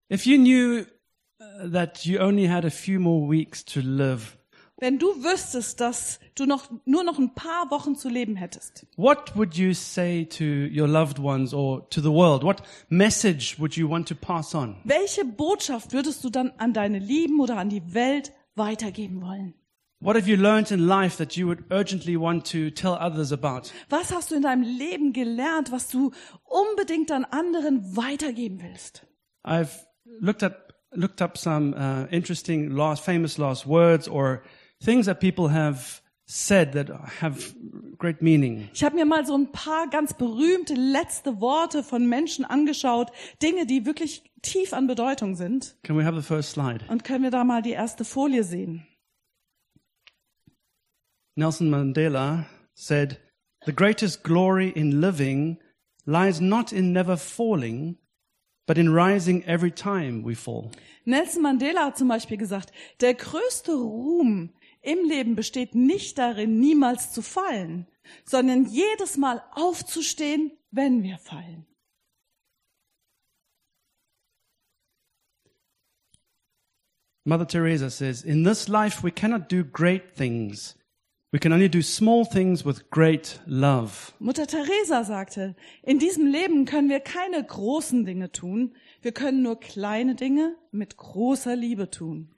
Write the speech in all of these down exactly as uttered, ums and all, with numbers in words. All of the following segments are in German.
If you knew uh, that you only had a few more weeks to live, Wenn du wüsstest, dass du noch nur noch ein paar Wochen zu leben hättest, what would you say to your loved ones or to the world? What message would you want to pass on? welche Botschaft würdest du dann an deine Lieben oder an die Welt weitergeben wollen? What have you learned in life that you would urgently want to tell others about? Was hast du in deinem Leben gelernt, was du unbedingt an anderen weitergeben willst? I've looked up looked up some uh, interesting last famous last words or things that people have said that have great meaning. Ich habe mir mal so ein paar ganz berühmte letzte Worte von Menschen angeschaut, Dinge, die wirklich tief an Bedeutung sind. Can we have the first slide? Und können wir da mal die erste Folie sehen? Nelson Mandela said, "The greatest glory in living lies not in never falling, but in rising every time we fall." Nelson Mandela hat zum Beispiel gesagt, der größte Ruhm im Leben besteht nicht darin, niemals zu fallen, sondern jedes Mal aufzustehen, wenn wir fallen. Mother Teresa says, "In this life we cannot do great things. We can only do small things with great love." Mutter Teresa sagte, in diesem Leben können wir keine großen Dinge tun, wir können nur kleine Dinge mit großer Liebe tun.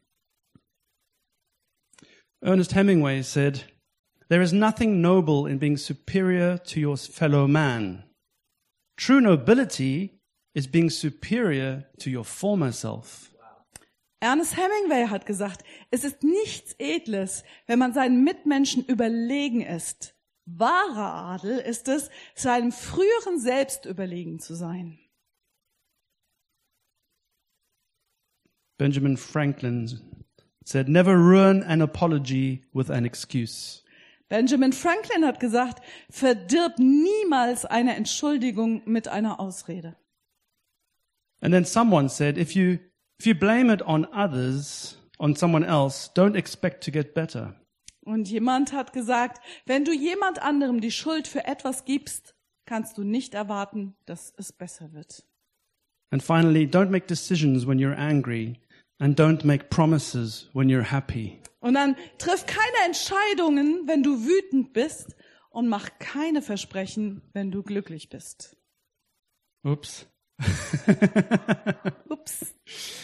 Ernest Hemingway said, "There is nothing noble in being superior to your fellow man. True nobility is being superior to your former self." Ernest Hemingway hat gesagt, es ist nichts Edles, wenn man seinen Mitmenschen überlegen ist. Wahrer Adel ist es, seinem früheren Selbst überlegen zu sein. Benjamin Franklin said, "Never ruin an apology with an excuse." Benjamin Franklin hat gesagt, verdirb niemals eine Entschuldigung mit einer Ausrede. And then someone said, if you if you blame it on others, on someone else, don't expect to get better. Und jemand hat gesagt, wenn du jemand anderem die Schuld für etwas gibst, kannst du nicht erwarten, dass es besser wird. And finally, don't make decisions when you're angry and don't make promises when you're happy. Und dann triff keine Entscheidungen, wenn du wütend bist, und mach keine Versprechen, wenn du glücklich bist. Oops. Ups.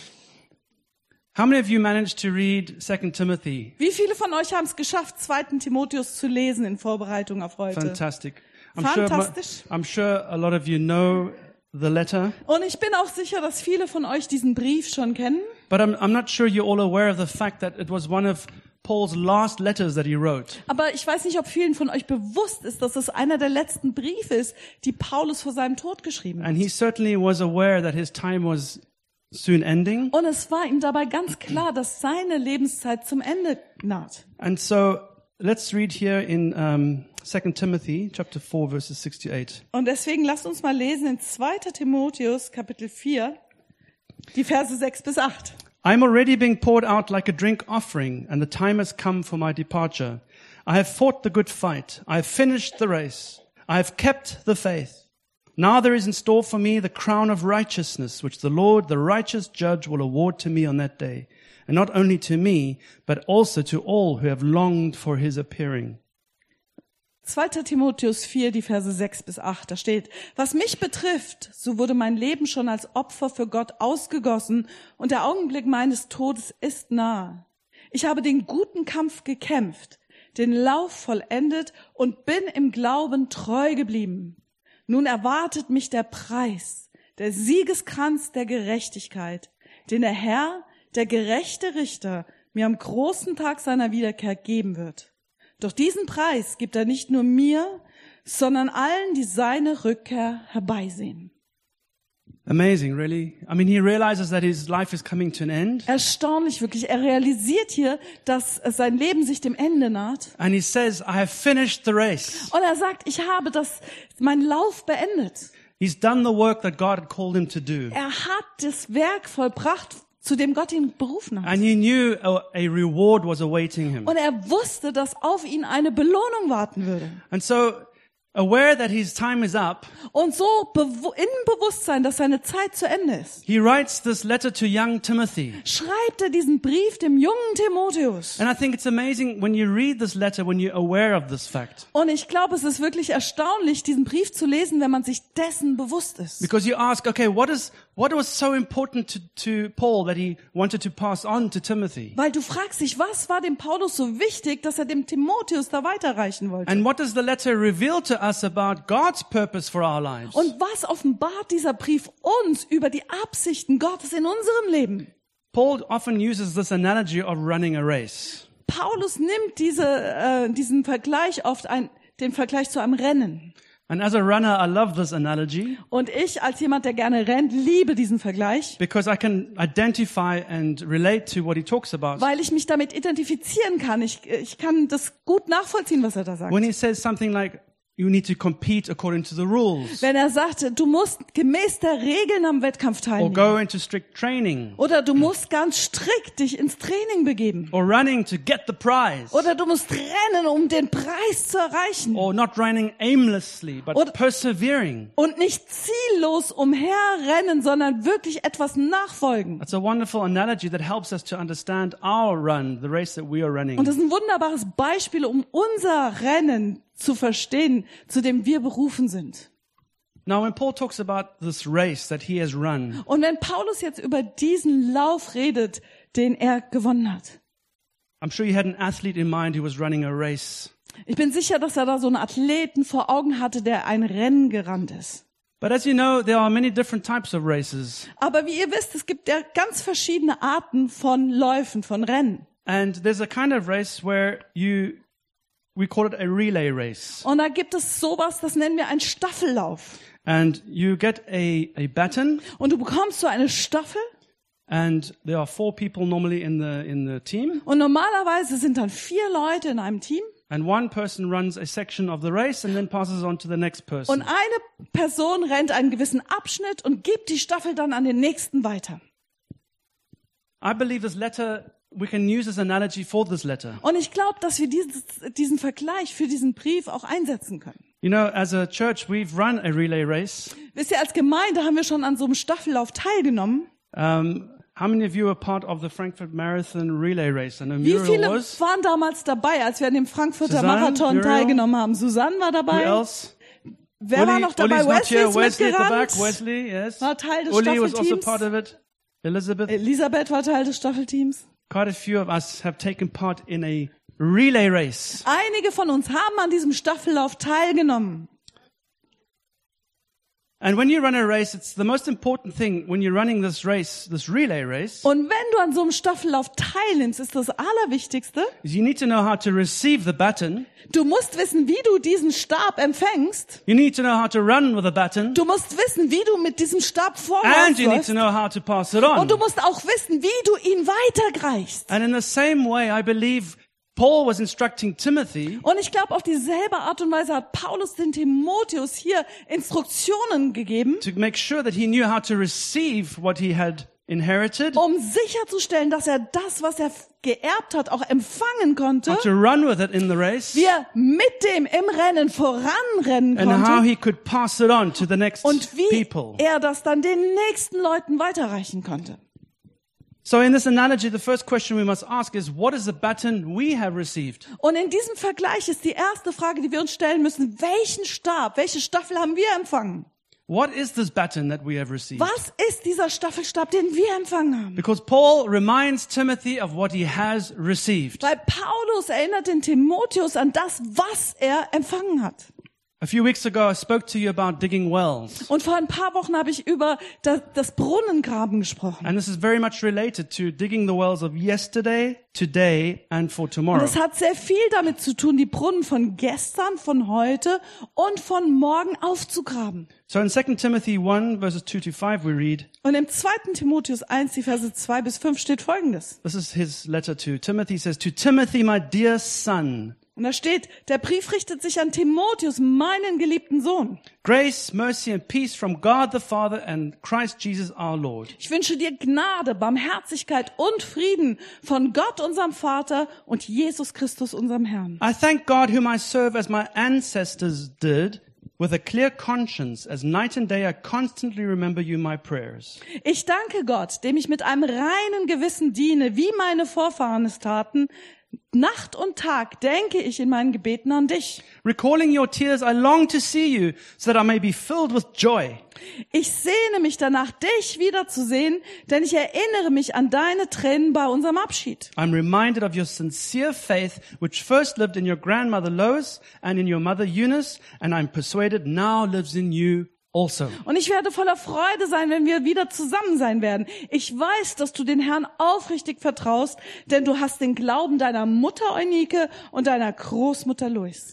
How many of you managed to read Second Timothy? Wie viele von euch haben es geschafft, zweiten Timotheus zu lesen in Vorbereitung auf heute? Fantastic. I'm Fantastisch. Sure, I'm sure a lot of you know the letter, Und ich bin auch sicher, dass viele von euch diesen Brief schon kennen. but I'm, I'm not sure you're all aware of the fact that it was one of Paul's last letters that he wrote. Aber ich weiß nicht, ob vielen von euch bewusst ist, dass es einer der letzten Briefe ist, die Paulus vor seinem Tod geschrieben hat. And he certainly was aware that his time was soon ending. Und es war ihm dabei ganz klar, dass seine Lebenszeit zum Ende naht. And so let's read here in um, Second Timothy chapter four verses six to eight. Und deswegen lasst uns mal lesen in zweiter Timotheus Kapitel vier, die Verse sechs bis acht. I am already being poured out like a drink offering, and the time has come for my departure. I have fought the good fight. I have finished the race. I have kept the faith. Now there is in store for me the crown of righteousness, which the Lord, the righteous judge, will award to me on that day. And not only to me, but also to all who have longed for his appearing. zweiter Timotheus vier, die Verse sechs bis acht, da steht, was mich betrifft, so wurde mein Leben schon als Opfer für Gott ausgegossen und der Augenblick meines Todes ist nahe. Ich habe den guten Kampf gekämpft, den Lauf vollendet und bin im Glauben treu geblieben. Nun erwartet mich der Preis, der Siegeskranz der Gerechtigkeit, den der Herr, der gerechte Richter, mir am großen Tag seiner Wiederkehr geben wird. Doch diesen Preis gibt er nicht nur mir, sondern allen, die seine Rückkehr herbeisehen. Amazing, really. I mean, he realizes that his life is coming to an end. Erstaunlich wirklich. Er realisiert hier, dass sein Leben sich dem Ende naht. And he says, I have finished the race. Und er sagt, ich habe das, meinen Lauf beendet. He's done the work that God had called him to do. Er hat das Werk vollbracht, zu dem Gott ihn berufen hat. And he knew a, a reward was awaiting him. Und er wusste, dass auf ihn eine Belohnung warten würde. And so aware that his time is up, und so bewu- in Bewusstsein, dass seine Zeit zu Ende ist, he writes this letter to young Timothy. schreibt er diesen Brief dem jungen Timotheus. And I think it's amazing when you read this letter, when you're aware of this fact. Und ich glaube, es ist wirklich erstaunlich, diesen Brief zu lesen, wenn man sich dessen bewusst ist. Because you ask, okay, what is what was so important to, to Paul that he wanted to pass on to Timothy? Weil du fragst dich, was war dem Paulus so wichtig, dass er dem Timotheus da weiterreichen wollte? And what does the letter reveal to us about God's purpose for our lives? Und was offenbart dieser Brief uns über die Absichten Gottes in unserem Leben? Paul often uses this analogy of running a race. Paulus nimmt diese, äh, diesen Vergleich oft, ein, den Vergleich zu einem Rennen. And as a runner, I love this analogy Und ich als jemand, der gerne rennt, liebe diesen Vergleich, because I can identify and relate to what he talks about. weil ich mich damit identifizieren kann. Ich, ich kann das gut nachvollziehen, was er da sagt. When he says something like, you need to compete according to the rules, Wenn er sagte, du musst gemäß der Regeln am Wettkampf or teilnehmen. go into strict training, Oder du musst ganz strikt dich ins Training begeben. or running to get the prize, Oder du musst rennen, um den Preis zu erreichen. or not running aimlessly, but Oder- persevering. Und nicht ziellos umherrennen, sondern wirklich etwas nachfolgen. That's a wonderful analogy that helps us to understand our run, the race that we are running. Und das ist ein wunderbares Beispiel, um unser Rennen zu verstehen, zu dem wir berufen sind. Now, when Paul talks about this race that he has run, Und wenn Paulus jetzt über diesen Lauf redet, den er gewonnen hat, I'm sure he had an athlete in mind who was running a race. ich bin sicher, dass er da so einen Athleten vor Augen hatte, der ein Rennen gerannt ist. But as you know, there are many different types of races. Aber wie ihr wisst, es gibt ja ganz verschiedene Arten von Läufen, von Rennen. And there's a kind of race where you, we call it a relay race. Und da gibt es sowas, das nennen wir einen Staffellauf. And you get a, a baton, Und du bekommst so eine Staffel and there are four people normally in the, in the team. und normalerweise sind dann vier Leute in einem Team And one person runs a section of the race and then passes on to the next person. und eine Person rennt einen gewissen Abschnitt und gibt die Staffel dann an den nächsten weiter. I believe this letter, we can use this analogy for this letter. Und ich glaube, dass wir dieses, diesen Vergleich für diesen Brief auch einsetzen können. You know, as a church, we've run a relay race. Wisst ihr, als Gemeinde haben wir schon an so einem Staffellauf teilgenommen. Um, how many of you were part of the Frankfurt Marathon relay race? And a Wie mural viele was? waren damals dabei, als wir an dem Frankfurter Susanne, Marathon Muriel? teilgenommen haben? Susanne war Who dabei. else? Wer war noch dabei? Uli's not Wesley here. ist Wesley at the back. mitgerannt. Wesley, yes. War Teil des Uli was also Staffelteams. part of it. Elizabeth. Elisabeth war Teil des Staffelteams. Quite a few of us have taken part in a relay race. Einige von uns haben an diesem Staffellauf teilgenommen. And when you run a race, it's the most important thing when you're running this race, this relay race, Und wenn du an so einem Staffellauf teilnimmst, ist das Allerwichtigste, is you need to know how to receive the baton. du musst wissen, wie du diesen Stab empfängst. You need to know how to run with the baton. Du musst wissen, wie du mit diesem Stab And you need vorwärts to läufst. know how to pass it on. Und du musst auch wissen, wie du ihn weiterreichst. And in the same way, I believe Paul was instructing Timothy Und ich glaube, auf dieselbe Art und Weise hat Paulus den Timotheus hier Instruktionen gegeben, to make sure that he knew how to receive what he had inherited, um sicherzustellen, dass er das, was er geerbt hat, auch empfangen konnte, how to run with it in the race, wie er mit dem im Rennen voranrennen and how konnte he could pass it on to the next und wie people. er das dann den nächsten Leuten weiterreichen konnte. So in this analogy, the first question we must ask is, what is the baton we have received? Und in diesem Vergleich ist die erste Frage, die wir uns stellen müssen, welchen Stab, welche Staffel haben wir empfangen? What is this baton that we have received? Was ist dieser Staffelstab, den wir empfangen haben? Because Paul reminds Timothy of what he has received. Weil Paulus erinnert den Timotheus an das, was er empfangen hat. A few weeks ago, I spoke to you about digging wells. Und vor ein paar Wochen habe ich über das, das Brunnengraben gesprochen. And this is very much related to digging the wells of yesterday, today, and for Und tomorrow. es hat sehr viel damit zu tun, die Brunnen von gestern, von heute und von morgen aufzugraben. So in Second Timothy one, verses two to five, we read, Und im zweiten Timotheus eins, die Verse zwei bis fünf steht Folgendes. this is his letter to Timothy. He says, to Timothy, my dear son, Und da steht, der Brief richtet sich an Timotheus, meinen geliebten Sohn. Grace, mercy and peace from God the Father and Christ Jesus our Lord. Ich wünsche dir Gnade, Barmherzigkeit und Frieden von Gott, unserem Vater, und Jesus Christus, unserem Herrn. I thank God whom I serve as my ancestors did, with a clear conscience, as night and day I constantly remember you in my prayers. Ich danke Gott, dem ich mit einem reinen Gewissen diene, wie meine Vorfahren es taten. Nacht und Tag denke ich in meinen Gebeten an dich. Recalling your tears, I long to see you, so that I may be filled with joy. Ich sehne mich danach, dich wiederzusehen, denn ich erinnere mich an deine Tränen bei unserem Abschied. I'm reminded of your sincere faith, which first lived in your grandmother Lois and in your mother Eunice, and I'm persuaded now lives in you also. Und ich werde voller Freude sein, wenn wir wieder zusammen sein werden. Ich weiß, dass du den Herrn aufrichtig vertraust, denn du hast den Glauben deiner Mutter Eunike und deiner Großmutter Lois.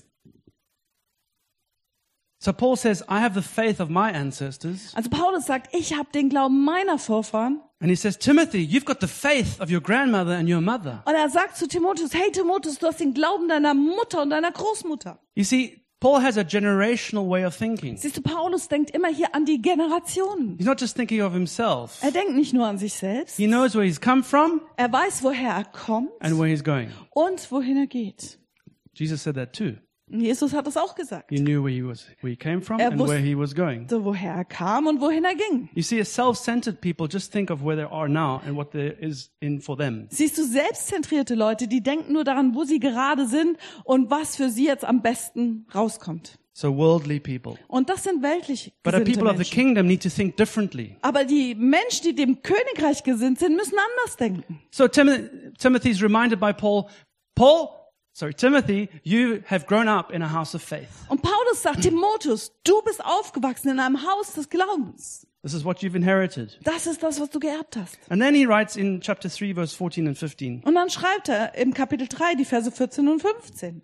So Paul says, I have the faith of my ancestors. Also Paulus sagt, ich habe den Glauben meiner Vorfahren. And he says, Timothy, you've got the faith of your grandmother and your mother. Und er sagt zu Timotheus, hey Timotheus, du hast den Glauben deiner Mutter und deiner Großmutter. You see, Paul has a generational way of thinking. Siehst du, Paulus denkt immer hier an die Generationen. He's not just thinking of himself. Er denkt nicht nur an sich selbst. He knows where he's come from Er weiß, woher er kommt and where he's going. und wohin er geht. Jesus said that too. Und Jesus hat es auch gesagt. He knew where he was, where he came from Er and where he was going. So, woher er kam und wohin er ging. You see, self-centered people just think of where they are now and what there is in for them. Siehst du, selbstzentrierte Leute, die denken nur daran, wo sie gerade sind und was für sie jetzt am besten rauskommt. So worldly people. Und das sind weltlich But the gesinnte people of the Menschen. kingdom need to think differently. Aber die Menschen, die dem Königreich gesinnt sind, müssen anders denken. So Tim- Timothy is reminded by Paul, Paul, sorry, Timothy, you have grown up in a house of faith. Und Paulus sagt, Timotheus, du bist aufgewachsen in einem Haus des Glaubens. This is what you've inherited. Das ist das, was du geerbt hast. And then he writes in chapter three, verse fourteen and fifteen. Und dann schreibt er im Kapitel drei, die Verse vierzehn und fünfzehn.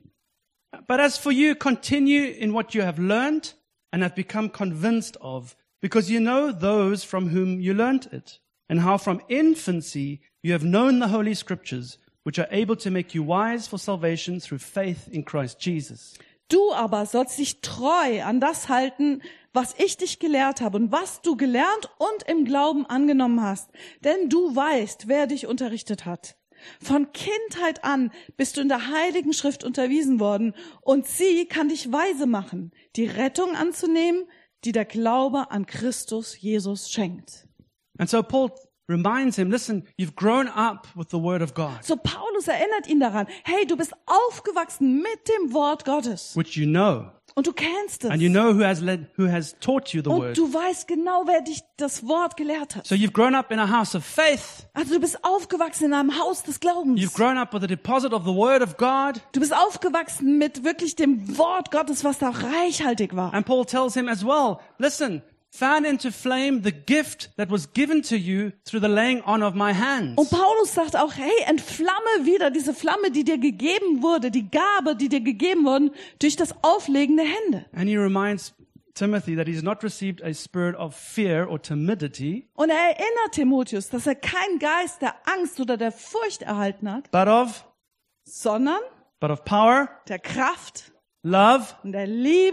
But as for you, continue in what you have learned and have become convinced of, because you know those from whom you learnt it, and how from infancy you have known the Holy Scriptures, which are able to make you wise for salvation through faith in Christ Jesus. Du aber sollst dich treu an das halten, was ich dich gelehrt habe und was du gelernt und im Glauben angenommen hast. Denn du weißt, wer dich unterrichtet hat. Von Kindheit an bist du in der Heiligen Schrift unterwiesen worden und sie kann dich weise machen, die Rettung anzunehmen, die der Glaube an Christus Jesus schenkt. And so Paul reminds him, listen, you've grown up with the Word of God, So Paulus erinnert ihn daran, hey, du bist aufgewachsen mit dem Wort Gottes which you know, und du kennst es. and you know who has led, who has taught you the Und Word. du weißt genau, wer dich das Wort gelehrt hat. So you've grown up in a house of faith. Also du bist aufgewachsen in einem Haus des Glaubens. You've grown up with a deposit of the Word of God. Du bist aufgewachsen mit wirklich dem Wort Gottes, was da reichhaltig war. And Paul tells him as well, listen, fan into flame the gift that was given to you through the laying on of my hands. Und Paulus sagt auch, hey, entflamme wieder diese Flamme, die dir gegeben wurde, die Gabe, die dir gegeben wurde, durch das Auflegen der Hände. And he reminds Timothy that he's not received a spirit of fear or timidity, Und er erinnert Timotheus, dass er keinen Geist der Angst oder der Furcht erhalten hat, but of, sondern but of power, der Kraft love, und der Liebe,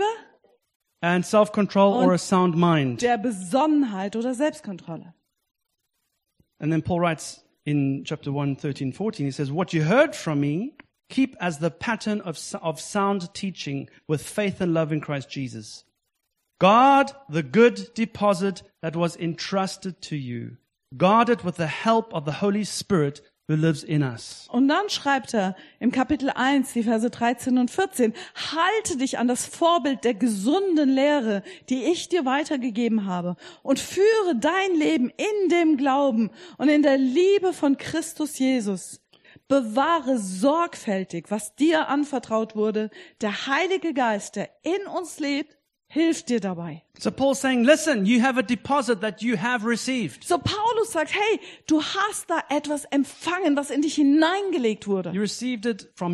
and self-control or a sound mind. der Besonnenheit oder Selbstkontrolle. And then Paul writes in chapter one, thirteen, fourteen, he says, what you heard from me, keep as the pattern of, of sound teaching with faith and love in Christ Jesus. Guard the good deposit that was entrusted to you. Guard it with the help of the Holy Spirit who lives in us. Und dann schreibt er im Kapitel eins, die Verse dreizehn und vierzehn, halte dich an das Vorbild der gesunden Lehre, die ich dir weitergegeben habe, und führe dein Leben in dem Glauben und in der Liebe von Christus Jesus. Bewahre sorgfältig, was dir anvertraut wurde. Der Heilige Geist, der in uns lebt, hilft dir dabei. So Paul's saying, listen, you have a deposit that you have received. So Paulus sagt, hey, du hast da etwas empfangen, was in dich hineingelegt wurde. You received it from your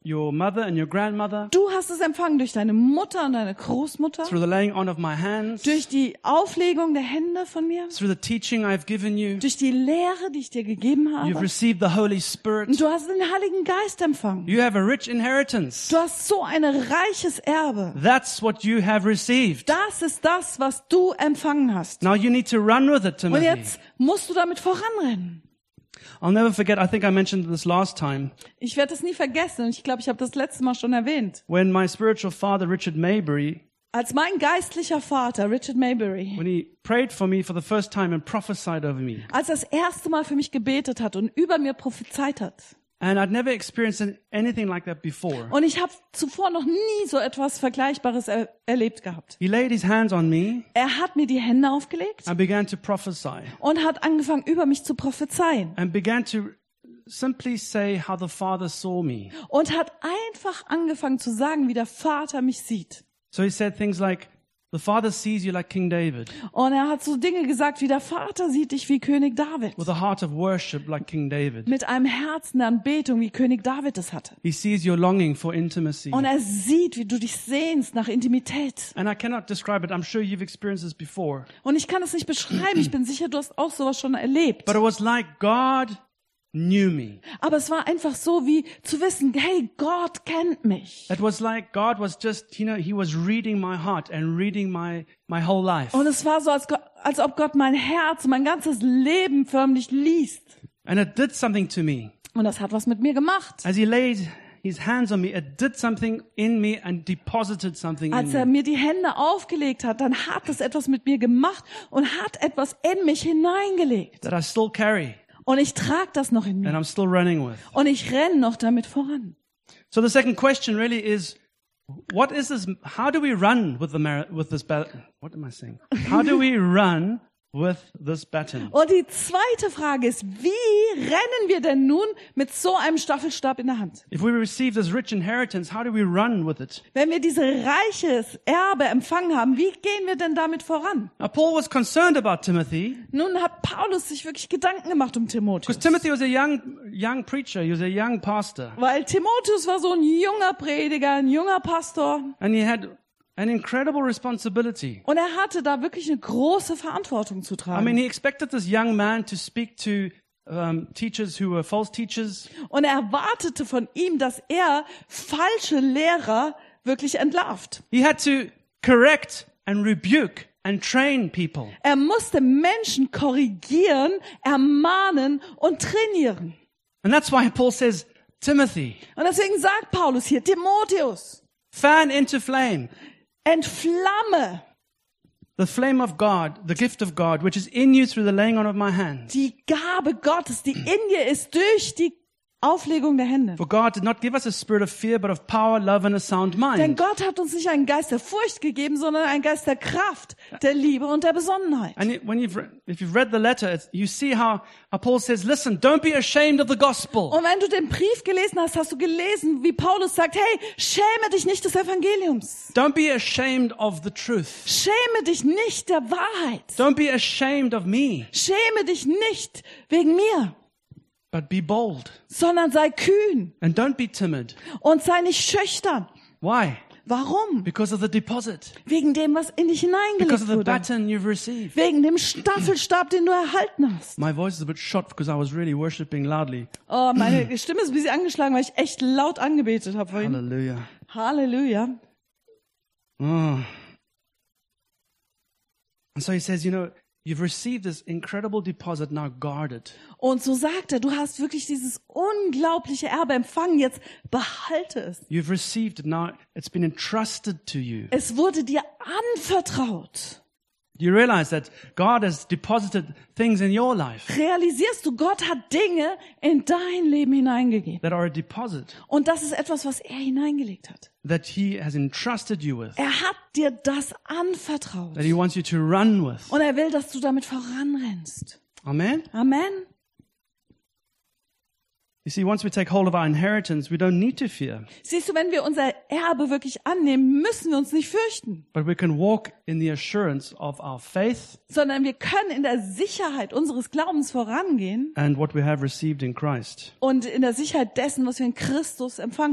your mother and your grandmother, Du hast es empfangen durch deine Mutter und deine Großmutter, through the laying on of my hands, durch die Auflegung der Hände von mir, through the teaching I've given you. durch die Lehre, die ich dir gegeben You've habe. received the Holy Spirit. Und du hast den Heiligen Geist empfangen. You have a rich inheritance. Du hast so ein reiches Erbe. That's what you have received. Das ist das, was du empfangen hast. Now you need to run with it, Und Timothy. jetzt musst du damit voranrennen. I'll never forget, I think I mentioned this last time, Ich werde es nie vergessen. Und ich glaube, ich habe das letzte Mal schon erwähnt. when my spiritual father, Richard Maybury, Als mein geistlicher Vater, Richard Maybury, when he prayed for me for the first time and prophesied over me. als er das erste Mal für mich gebetet hat und über mir prophezeit hat. And I'd never experienced anything like that before. Und ich habe zuvor noch nie so etwas Vergleichbares er erlebt gehabt. He laid his hands on me Er hat mir die Hände aufgelegt and began to prophesy und hat angefangen, über mich zu prophezeien. and began to simply say how the Father saw me. Und hat einfach angefangen zu sagen, wie der Vater mich sieht. So he said things like, the Father sees you like King David, Und er hat so Dinge gesagt, wie der Vater sieht dich wie König David. with a heart of worship like King David. Mit einem Herzen der Anbetung, wie König David es hatte. He sees your longing for intimacy. Und er sieht, wie du dich sehnst nach Intimität. And I cannot describe it. I'm sure you've experienced this before. Und ich kann es nicht beschreiben. Ich bin sicher, du hast auch sowas schon erlebt. But it was like God knew me. Aber es war einfach so, wie zu wissen, hey, Gott kennt mich. It was like God was just, you know, he was reading my heart and reading my, my whole life. Und es war so, als, Gott, als ob Gott mein Herz, mein ganzes Leben förmlich liest. And it did something to me. Und das hat was mit mir gemacht. As he laid his hands on me, it did something in me and deposited something in Als er me. mir die Hände aufgelegt hat, dann hat es etwas mit mir gemacht und hat etwas in mich hineingelegt. That I still carry Und ich trage das noch in and mir. I'm still running with. Und ich renne noch damit voran. So the second question really is, what is this? How do we run with the mar- with this battle? What am I saying? How do we run with this baton? Und die zweite Frage ist, wie rennen wir denn nun mit so einem Staffelstab in der Hand? If we receive this rich inheritance, how do we run with it? Wenn wir dieses reiches Erbe empfangen haben, wie gehen wir denn damit voran? Now, Paul was concerned about Timothy Nun hat Paulus sich wirklich Gedanken gemacht um Timotheus. because Timothy was a young young preacher. He was a young pastor, Weil Timotheus war so ein junger Prediger, ein junger Pastor. and he had an incredible responsibility. Und er hatte da wirklich eine große Verantwortung zu I tragen. mean, he expected this young man to speak to um, teachers who were false teachers, Und er erwartete von ihm, dass er falsche Lehrer wirklich entlarvt. he had to correct and rebuke and train people. Er musste Menschen korrigieren, ermahnen und trainieren. And that's why Paul says, Timothy, Und deswegen sagt Paulus hier, Timotheus, fan into flame entflamme the flame of God, the gift of God, which is in you through the laying on of my hands. die Gabe Gottes, die in dir ist durch die Auflegung der Hände. For God did not give us a spirit of fear, but of power, love, and a sound Denn mind. Gott hat uns nicht einen Geist der Furcht gegeben, sondern einen Geist der Kraft, der Liebe und der Besonnenheit. And it- when you've re- if you've read the letter, it's, you see how, how Paul says, "Listen, don't be ashamed of the gospel." Und wenn du den Brief gelesen hast, hast du gelesen, wie Paulus sagt, hey, schäme dich nicht des Evangeliums. Don't be ashamed of the truth. Schäme dich nicht der Wahrheit. Don't be ashamed of me, Schäme dich nicht wegen mir, but be bold sondern sei kühn and don't be timid. und sei nicht schüchtern. Why? Warum? Because of the deposit. Wegen dem, was in dich Because hineingelegt of the wurde. baton you've received. Wegen dem Staffelstab, den du erhalten hast. My voice is a bit shot because I was really worshiping loudly. Oh, meine Stimme ist ein bisschen angeschlagen, weil ich echt laut angebetet habe vorhin. Hallelujah. Halleluja. Oh. And so he says, you know, you've received this incredible deposit, now guard it. Und so sagt er, du hast wirklich dieses unglaubliche Erbe empfangen, jetzt behalte es. You've received it, now it's been entrusted to you. Es wurde dir anvertraut. Do you realize that God has deposited things in your life Realisierst du, Gott hat Dinge in dein Leben hineingegeben. that are a deposit Und das ist etwas, was er hineingelegt hat. that He has entrusted you with, Er hat dir das anvertraut. that He wants you to run with? Und er will, dass du damit voranrennst. Amen? Amen. You see, once we take hold of our inheritance, we don't need to fear, Siehst du, wenn wir unser Erbe wirklich annehmen, müssen wir uns nicht fürchten, but we can walk in the assurance of our faith sondern wir können in der Sicherheit unseres Glaubens vorangehen and what we have received in Christ. und in der Sicherheit dessen, was wir in Christus empfangen haben.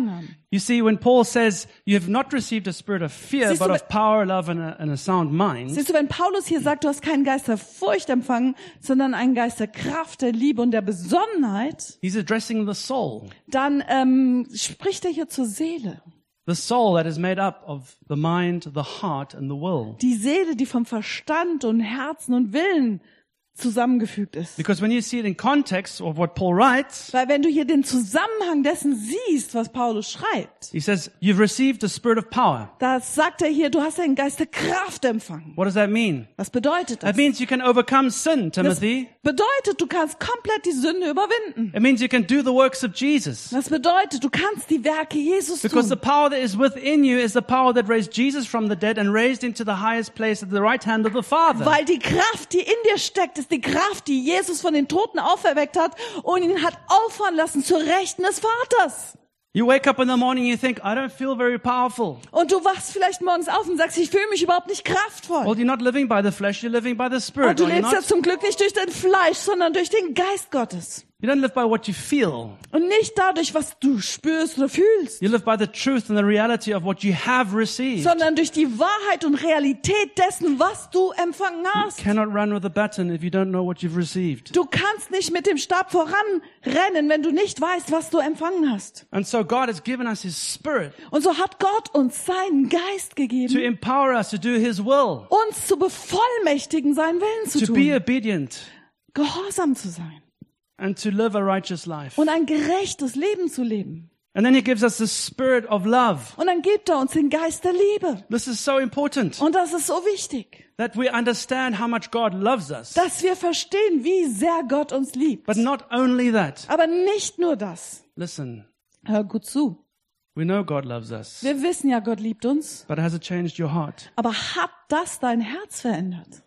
You see, when Paul says, you have not received a spirit of fear, Siehst but du, of power, love, and a, and a sound mind. Siehst du, wenn Paulus hier sagt, du hast keinen Geist der Furcht empfangen, sondern einen Geist der Kraft, der Liebe und der Besonnenheit, He's addressing the soul. dann ähm, spricht er hier zur Seele. The soul that is made up of the mind, the heart, and the will. Die Seele, die vom Verstand und Herzen und Willen zusammengefügt ist. Because when you see it in context of what Paul writes, Weil wenn du hier den Zusammenhang dessen siehst, was Paulus schreibt, he says, you've received the spirit of power. da sagt er hier, du hast einen Geist der Kraft empfangen. What does that mean? Was bedeutet das? That means you can overcome sin, Das Timothy. bedeutet, du kannst komplett die Sünde überwinden. It means you can do the works of Jesus. Das bedeutet, du kannst die Werke Jesus Because the tun. power that is within you is the power that raised Jesus from the dead and raised him to the highest place at the right hand of the Father. Weil die Kraft, die in dir steckt, ist die Kraft, die Jesus von den Toten auferweckt hat und ihn hat auffahren lassen zur Rechten des Vaters. You wake up in the morning and you think, I don't feel very powerful. Und du wachst vielleicht morgens auf und sagst, ich fühle mich überhaupt nicht kraftvoll. Well, you're not living by the flesh, you're living by the Spirit. Und du Are you lebst not? ja zum Glück nicht durch dein Fleisch, sondern durch den Geist Gottes. You don't live by what you feel. Und nicht dadurch, was du spürst oder fühlst, You live by the truth and the reality of what you have received. sondern durch die Wahrheit und Realität dessen, was du empfangen You hast. cannot run with a baton if you don't know what you've received. Du kannst nicht mit dem Stab voranrennen, wenn du nicht weißt, was du empfangen hast. And so God has given us His Spirit Und so hat Gott uns seinen Geist to gegeben, empower us to do His will, uns zu bevollmächtigen, seinen Willen zu to be tun, obedient, gehorsam zu sein and to live a righteous life. und ein gerechtes Leben zu leben. And then He gives us the Spirit of love. Und dann gibt er uns den Geist der Liebe. This is so important Und das ist so wichtig, that we understand how much God loves us. dass wir verstehen, wie sehr Gott uns liebt. But not only that. Aber nicht nur das. Listen, Hör gut zu. we know God loves us, Wir wissen ja, Gott liebt uns. but has it changed your heart? Aber hat das dein Herz verändert?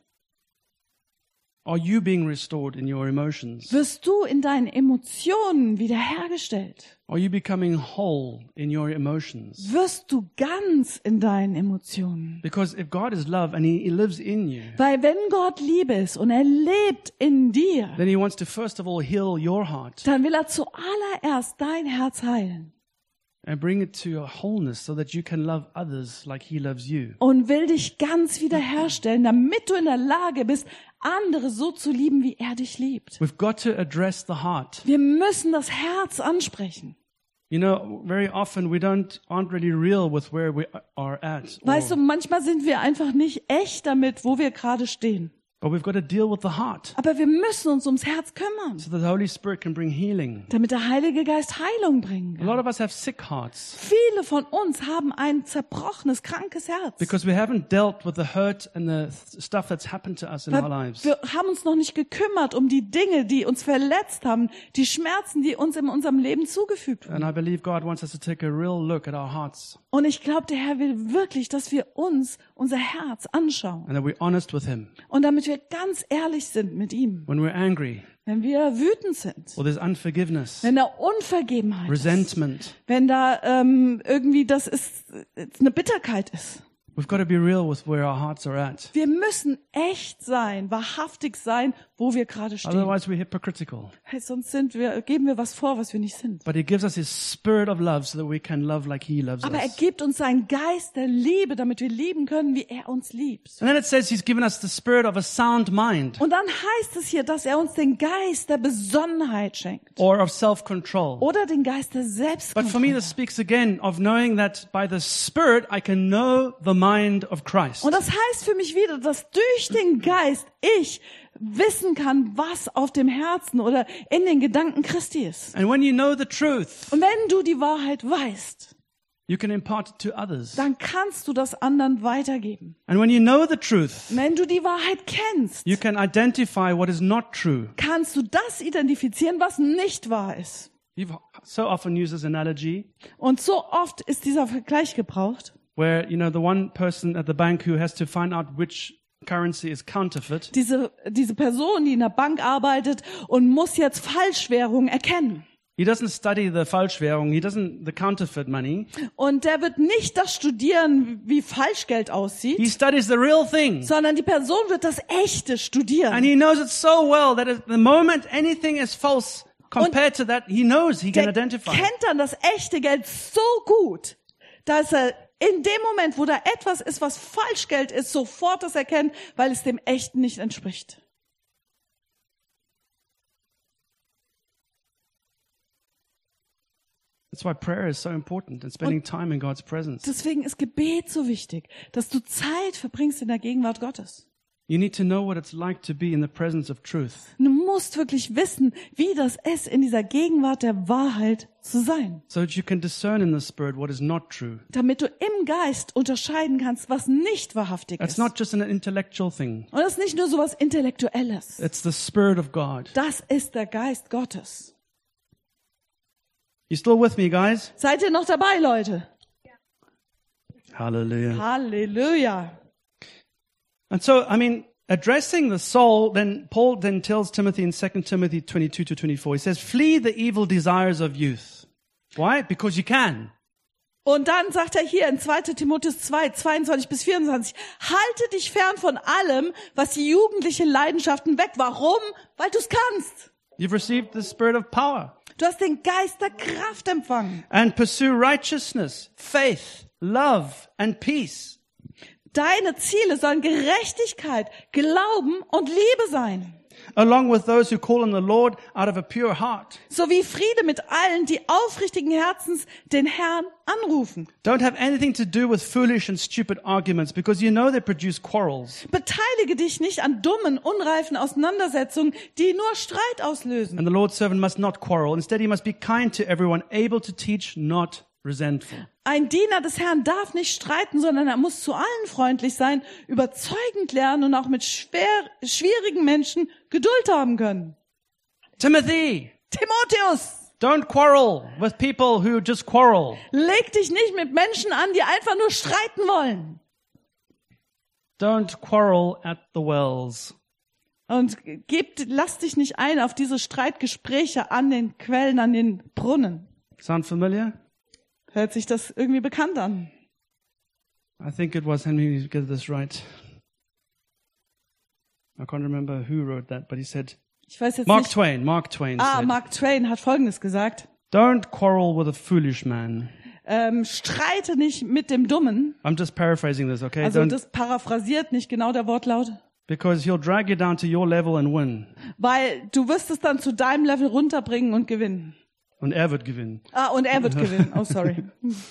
Are you being restored in your emotions? Wirst du in deinen Emotionen wiederhergestellt? Are you becoming whole in your emotions? Wirst du ganz in deinen Emotionen? Because if God is love and He, he lives in you, Weil wenn Gott Liebe ist und er lebt in dir, then He wants to first of all heal your heart dann will er zuallererst dein Herz heilen and bring it to a wholeness so that you can love others like He loves you. und will dich ganz wiederherstellen, damit du in der Lage bist, andere so zu lieben, wie er dich liebt. We've got to address the heart. Wir müssen das Herz ansprechen. You know, very often we don't aren't really real with where we are at. or- Weißt du, manchmal sind wir einfach nicht echt damit, wo wir gerade stehen. But we've got to deal with the heart Aber wir müssen uns ums Herz kümmern, so that the Holy Spirit can bring healing. damit der Heilige Geist Heilung bringen A kann. lot of us have sick hearts Viele von uns haben ein zerbrochenes, krankes Herz. because we haven't dealt with the hurt and the th- stuff that's happened to us in our Weil lives. wir haben uns noch nicht gekümmert um die Dinge, die uns verletzt haben, die Schmerzen, die uns in unserem Leben zugefügt wurden. And I believe God wants us to take a real look at our hearts Und ich glaube, der Herr will wirklich, dass wir uns unser Herz anschauen. and that we're honest with Him. Und damit wir ganz ehrlich sind mit ihm. When we're angry Wenn wir wütend sind, or there's unforgiveness, wenn da Unvergebenheit ist, resentment, wenn da ähm, irgendwie das ist, äh, eine Bitterkeit ist. we've got to be real with where our hearts are at. Wir müssen echt sein, wahrhaftig sein, wo wir gerade stehen. Otherwise we're hypocritical. Hey, sonst sind wir, geben wir was vor, was wir nicht sind. But He gives us His Spirit of love so that we can love like He loves Aber er us. gibt uns seinen Geist der Liebe, damit wir lieben können, wie er uns liebt. And then it says He's given us the spirit of a sound mind Und dann heißt es hier, dass er uns den Geist der Besonnenheit schenkt. or of self-control. Oder den Geist der But for me, Selbstkontrolle. this speaks again of knowing that by the Spirit I can know the mind of Christ. Und das heißt für mich wieder, dass durch den Geist ich wissen kann, was auf dem Herzen oder in den Gedanken Christi ist. And when you know the truth, Und wenn du die Wahrheit weißt, you can impart it to others. dann kannst du das anderen weitergeben. And when you know the truth, Wenn du die Wahrheit kennst, you can identify what is not true. kannst du das identifizieren, was nicht wahr ist. You've so often used this analogy Und so oft ist dieser Vergleich gebraucht. where, you know, the one person at the bank who has to find out which currency is counterfeit. Diese, diese Person, die in der Bank arbeitet und muss jetzt Falschwährung erkennen. He doesn't study the Falschwährung. He doesn't the counterfeit money. Und der wird nicht das studieren, wie Falschgeld aussieht, He studies the real thing. sondern die Person wird das Echte And studieren. he knows it so well that at the moment anything is false compared to that, he knows he can Der identify. kennt dann das echte Geld so gut, dass er in dem Moment, wo da etwas ist, was Falschgeld ist, sofort das erkennt, weil es dem Echten nicht entspricht. That's why prayer is so important and spending time in God's presence. Deswegen ist Gebet so wichtig, dass du Zeit verbringst in der Gegenwart Gottes. You need to know what it's like to be in the presence of truth. Du musst wirklich wissen, wie das ist, in dieser Gegenwart der Wahrheit zu sein. So that you can discern in the Spirit what is not true. Damit du im Geist unterscheiden kannst, was nicht wahrhaftig It's ist. not just an intellectual thing. Und das ist nicht nur so was Intellektuelles. It's the Spirit of God. Das ist der Geist Gottes. You still with me, guys? Seid ihr noch dabei, Leute? Hallelujah. Halleluja. And so, I mean, addressing the soul, then Paul then tells Timothy in Second Timothy twenty-two to twenty-four, he says, flee the evil desires of youth. Why? Because you can. Und dann sagt er hier in zweiter Timotheus zwei, zweiundzwanzig bis vierundzwanzig, halte dich fern von allem, was die jugendlichen Leidenschaften weckt. Warum? Weil du es kannst. You've received the Spirit of power. Du hast den Geist der Kraft empfangen. And pursue righteousness, faith, love, and peace. Deine Ziele sollen Gerechtigkeit, Glauben und Liebe sein. Along with those who call on the Lord out of a pure heart. Sowie Friede mit allen, die aufrichtigen Herzens den Herrn anrufen. Don't have anything to do with foolish and stupid arguments, because you know they produce quarrels. Beteilige dich nicht an dummen, unreifen Auseinandersetzungen, die nur Streit auslösen. And the Lord's servant must not quarrel. Instead, he must be kind to everyone, able to teach, not resentful. Ein Diener des Herrn darf nicht streiten, sondern er muss zu allen freundlich sein, überzeugend lernen und auch mit schwer, schwierigen Menschen Geduld haben können. Timothy, Timotheus, don't quarrel with people who just quarrel. leg dich nicht mit Menschen an, die einfach nur streiten wollen. Don't quarrel at the wells. Und gib, lass dich nicht ein auf diese Streitgespräche an den Quellen, an den Brunnen. Sound familiar? Hört sich das irgendwie bekannt an? I think it was, let me get this right. I can't remember who wrote that, but he said, Ich weiß jetzt Mark nicht. Twain, Mark Twain Ah, said, Mark Twain hat Folgendes gesagt. don't quarrel with a foolish man. Ähm, streite nicht mit dem Dummen. I'm just paraphrasing this, okay? Also Don't, das paraphrasiert nicht genau der Wortlaut. because he'll drag you down to your level and win. Weil du wirst es dann zu deinem Level runterbringen und gewinnen. Und er wird gewinnen. Ah, und er wird gewinnen. Oh, sorry.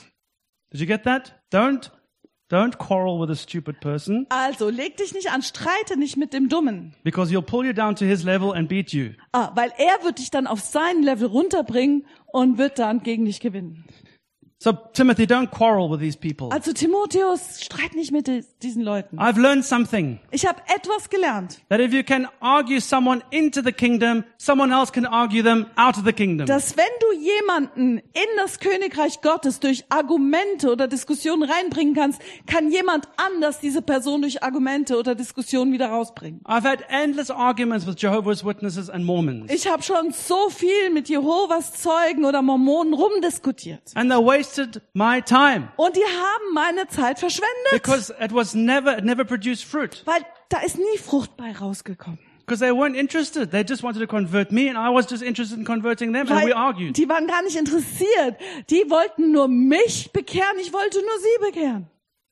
Did you get that? Don't, don't quarrel with a stupid person, Also, leg dich nicht an, streite nicht mit dem Dummen. because he'll pull you down to his level and beat you. Ah, weil er wird dich dann auf sein Level runterbringen und wird dann gegen dich gewinnen. So, Timothy, don't quarrel with these people. Also, Timotheus, streit nicht mit di- diesen Leuten. I've learned something, Ich habe etwas gelernt, that if you can argue someone into the kingdom, someone else can argue them out of the kingdom. dass wenn du jemanden in das Königreich Gottes durch Argumente oder Diskussionen reinbringen kannst, kann jemand anders diese Person durch Argumente oder Diskussionen wieder rausbringen. I've had endless arguments with Jehovah's Witnesses and Mormons. Ich habe schon so viel mit Jehovas Zeugen oder Mormonen rumdiskutiert. And they wasted my time. Und die haben meine Zeit verschwendet, Because it was never, it never produced fruit. weil da ist nie Frucht bei rausgekommen. Because they weren't interested. They just wanted to convert me and I was just interested in converting them and we Weil argued. die waren gar nicht interessiert. Die wollten nur mich bekehren, ich wollte nur sie bekehren.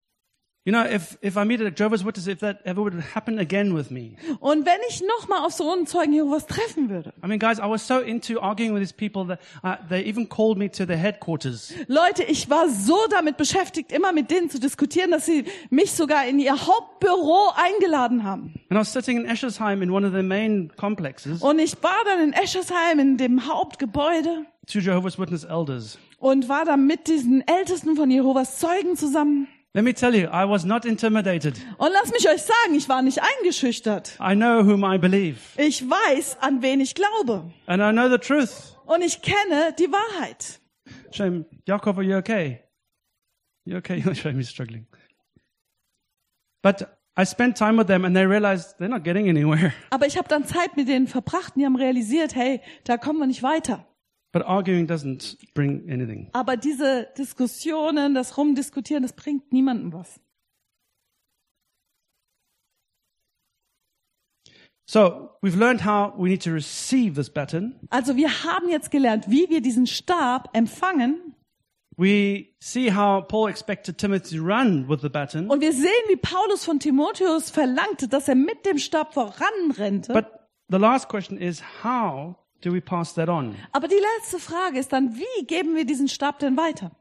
You know, if, if I meet a Jehovah's Witness, if that ever would happen again with me. Und wenn ich nochmal auf so einen Zeugen Jehovas treffen würde. I mean, guys, I was so into arguing with these people that uh, they even called me to their headquarters. Leute, ich war so damit beschäftigt, immer mit denen zu diskutieren, dass sie mich sogar in ihr Hauptbüro eingeladen haben. And I was sitting in Eschersheim in one of their main complexes, Und ich war dann in Eschersheim in dem Hauptgebäude two Jehovah's Witness elders. und war dann mit diesen Ältesten von Jehovas Zeugen zusammen. Let me tell you, I was not intimidated. Und lasst mich euch sagen, ich war nicht eingeschüchtert. I know whom I believe. Ich weiß, an wen ich glaube. And I know the truth. Und ich kenne die Wahrheit. Shame, Jakob, are you okay? You okay? Shame, he's struggling. But I spent time with them and they realized they're not getting anywhere. Aber ich habe dann Zeit mit denen verbracht und die haben realisiert, hey, da kommen wir nicht weiter. But arguing doesn't bring anything. Aber diese Diskussionen, das Rumdiskutieren, das bringt niemandem was. So we've learned how we need to receive this baton. Also wir haben jetzt gelernt, wie wir diesen Stab empfangen. We see how Paul expected Timothy to run with the baton. Und wir sehen, wie Paulus von Timotheus verlangte, dass er mit dem Stab voranrennte. But the last question is, how do we pass that on? Aber die letzte Frage ist dann, wie geben wir diesen Stab denn weiter?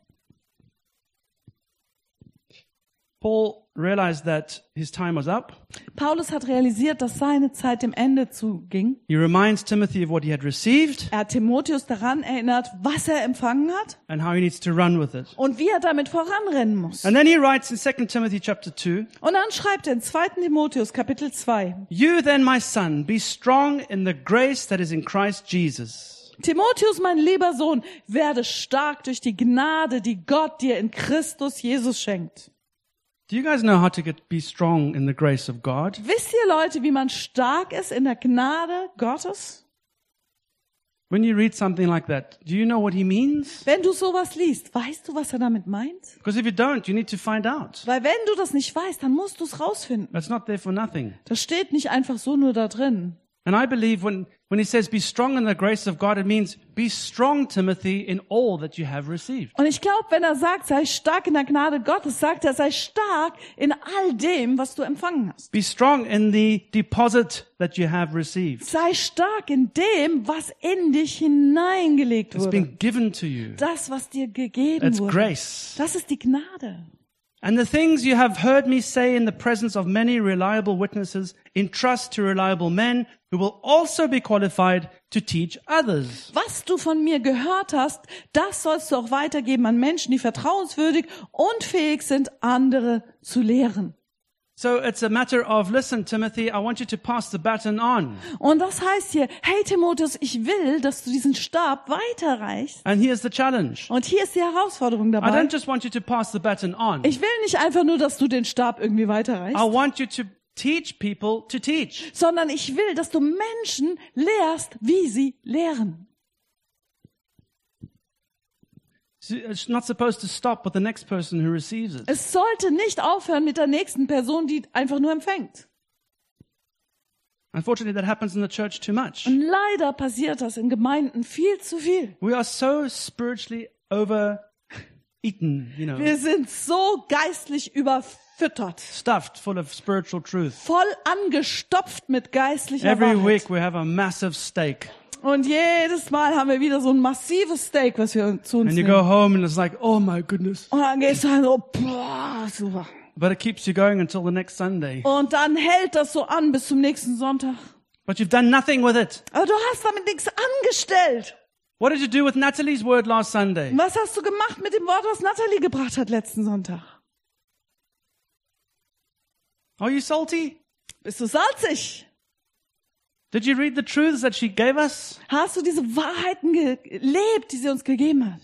Paul realized that his time was up. Paulus hat realisiert, dass seine Zeit dem Ende zuging. He reminds Timothy of what he had received Er hat Timotheus daran erinnert, was er empfangen hat and how he needs to run with it. und wie er damit voranrennen muss. And then he writes in Second Timothy chapter two, Und dann schreibt er in zweiten Timotheus Kapitel zwei, "You then, my son, be strong in the grace that is in Christ Jesus." Timotheus, mein lieber Sohn, werde stark durch die Gnade, die Gott dir in Christus Jesus schenkt. Do you guys know how to get be strong in the grace of God? Wisst ihr, Leute, wie man stark ist in der Gnade Gottes? When you read something like that, do you know what he means? Wenn du sowas liest, weißt du, was er damit meint? Because if you don't, you need to find out. Weil wenn du das nicht weißt, dann musst du es rausfinden. That's not there for nothing. Das steht nicht einfach so nur da drin. And I believe when, when he says be strong in the grace of God, it means be strong, Timothy, in all that you have received. Und ich glaube, wenn er sagt, sei stark in der Gnade Gottes, sagt er, sei stark in all dem, was du empfangen hast. Be strong in the deposit that you have received. Sei stark in dem, was in dich hineingelegt It's wurde. been given to you. Das, was dir gegeben It's wurde. grace. Das ist die Gnade. And the things you have heard me say in the presence of many reliable witnesses, entrust to reliable men who will also be qualified to teach others. Was du von mir gehört hast, das sollst du auch weitergeben an Menschen, die vertrauenswürdig und fähig sind, andere zu lehren. So it's a matter of, listen, Timothy, I want you to pass the baton on. Und das heißt hier, hey Timotheus, ich will, dass du diesen Stab weiterreichst. And here's the challenge. Und hier ist die Herausforderung I dabei. don't just want you to pass the baton on. Ich will nicht einfach nur, dass du den Stab irgendwie I weiterreichst, want you to teach people to teach. sondern ich will, dass du Menschen lehrst, wie sie lehren. So it's not supposed to stop with the next person who receives it. Es sollte nicht aufhören mit der nächsten Person, die einfach nur empfängt. Unfortunately, that happens in the church too much. Und leider passiert das in Gemeinden viel zu viel. We are so spiritually overeaten, you know, Wir sind so geistlich überfüttert, stuffed full of spiritual truth. voll angestopft mit geistlicher Every Wahrheit. week we have a massive steak. Und jedes Mal haben wir wieder so ein massives Steak, was wir zu uns And you nehmen. go home and it's like, oh my goodness. Und dann gehst du halt so, boah, super. But it keeps you going until the next Sunday. Und dann hält das so an bis zum nächsten Sonntag. But you've done nothing with it. Aber du hast damit nichts angestellt. What did you do with Natalie's word last Sunday? Was hast du gemacht mit dem Wort, was Natalie gebracht hat letzten Sonntag? Are you salty? Bist du salzig? Did you read the truths that she gave us? Hast du diese Wahrheiten gelebt, die sie uns gegeben hat?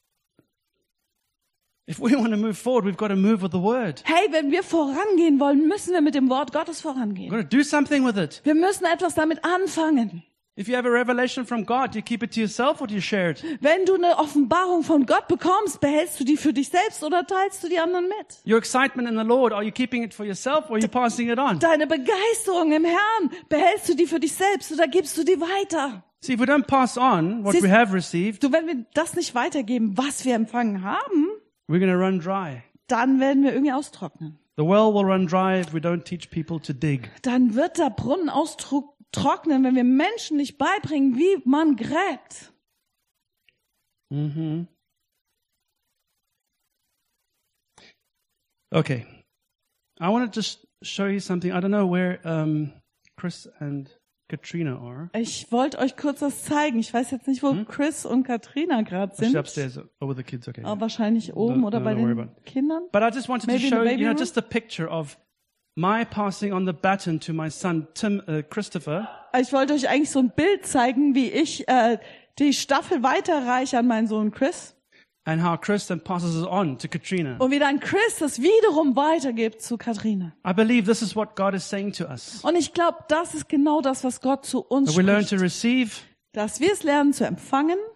If we want to move forward, we've got to move with the word. Hey, wenn wir vorangehen wollen, müssen wir mit dem Wort Gottes We've vorangehen. got to do something with it. Wir müssen etwas damit anfangen. If you have a revelation from God, do you keep it to yourself or do you share it? Wenn du eine Offenbarung von Gott bekommst, behältst du die für dich selbst oder teilst du die anderen mit? Your excitement in the Lord, are you keeping it for yourself or are you passing it on? Deine Begeisterung im Herrn, behältst du die für dich selbst oder gibst du die weiter? See, if we don't pass on what Siehst- we have received, Du, wenn wir das nicht weitergeben, was wir empfangen haben, we're going to run dry. dann werden wir irgendwie austrocknen. The well will run dry if we don't teach people to dig. Dann wird der Brunnen austrocknen, wenn wir Menschen nicht beibringen, wie man gräbt. Mm-hmm. Okay. I want to just show you something. I don't know where um, Chris and Katrina are. Ich wollte euch kurz was zeigen. Ich weiß jetzt nicht, wo Chris und Katrina gerade She's sind. upstairs over the kids, okay. Aber wahrscheinlich oben No, oder no, bei don't worry den about Kindern. But I just wanted to Maybe in show the you, baby you know, room? just a picture of my passing on the baton to my son Tim uh, Christopher. Ich wollte euch eigentlich so ein Bild zeigen, wie ich äh, die Staffel weiterreiche an meinen Sohn Chris. And how Chris then passes it on to Katrina. Und wie dann Chris das wiederum weitergibt zu Katrina. I believe this is what God is saying to us. Und ich glaube, das ist genau das, was Gott zu uns That we learn to spricht. receive Dass wir es lernen zu empfangen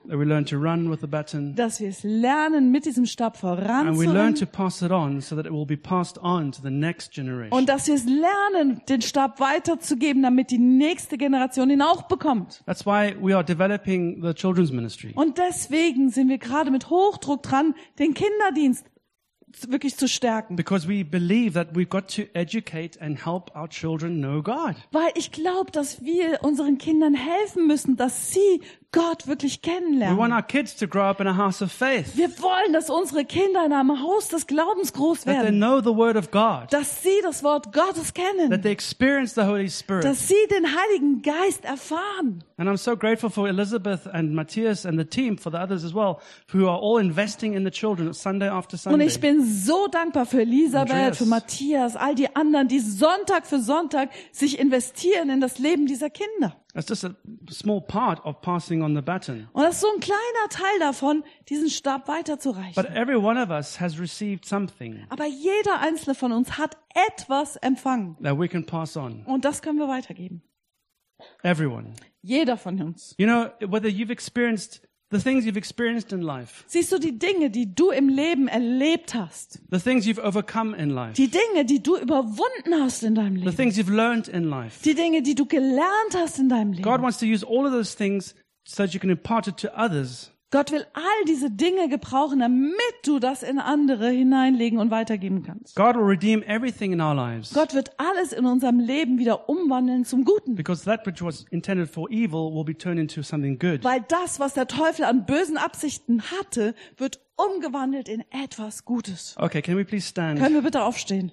that we learn to run with the baton, dass wir es lernen, mit diesem Stab and we learn to voranzurennen pass it on so that it will be passed on to the next generation. und dass wir es lernen, den Stab weiterzugeben, damit die nächste Generation ihn auch bekommt. That's why we are developing the children's ministry. Und deswegen sind wir gerade mit Hochdruck dran, den Kinderdienst wirklich zu stärken. Because we believe that we've got to educate and help our children know God. Weil ich glaube, dass wir unseren Kindern helfen müssen, dass sie Gott wirklich We want kennenlernen. our kids to grow up in a house of faith, Wir wollen, dass unsere Kinder in einem Haus des Glaubens groß that they werden, know the Word of God, dass sie das Wort Gottes that kennen, they experience the Holy Spirit. dass sie den Heiligen Geist erfahren. And I'm so grateful for Elizabeth and Matthias and the team, for the others as well, who are all investing in the children Sunday after Und Sunday. ich bin so dankbar für Elisabeth, Andreas. für Matthias, all die anderen, die Sonntag für Sonntag sich investieren in das Leben dieser Kinder. That's just a small part of passing on the baton. Und das ist so ein kleiner Teil davon, diesen Stab weiterzureichen. But every one of us has received something Aber jeder einzelne von uns hat etwas empfangen. that we can pass on. Und das können wir weitergeben. Everyone. Jeder von uns. You know, whether you've experienced the things you've experienced in life, Siehst du die Dinge, die du im Leben erlebt hast? the things you've overcome in life, Die Dinge, die du überwunden hast in deinem the Leben? things you've learned in life. Die Dinge, die du gelernt hast in deinem God Leben? wants to use all of those things so that you can impart it to others. Gott will all diese Dinge gebrauchen, damit du das in andere hineinlegen und weitergeben kannst. God will redeem everything in our lives. Gott wird alles in unserem Leben wieder umwandeln zum Guten. Because that which was intended for evil will be turned into something good. Weil das, was der Teufel an bösen Absichten hatte, wird umgewandelt in etwas Gutes. Okay, can we please stand? Können wir bitte aufstehen?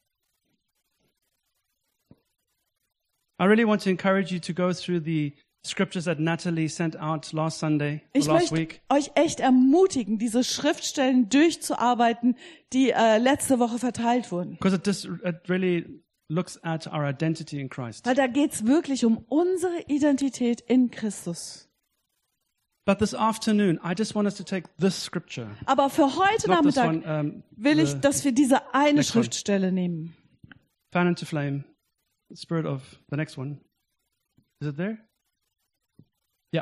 I really want to encourage you to go through the scriptures that Natalie sent out last Sunday, or Ich last möchte week. euch echt ermutigen, diese Schriftstellen durchzuarbeiten, die äh, letzte Woche verteilt wurden. Because it just it really looks at our identity in Christ. Weil da geht's wirklich um unsere Identität in Christus. But this afternoon, I just want us to take this scripture. Aber für heute Not this Nachmittag one, um, will ich, the dass wir diese eine next one. Schriftstelle nehmen. fan into flame, the spirit of the next one. Is it there? Yeah.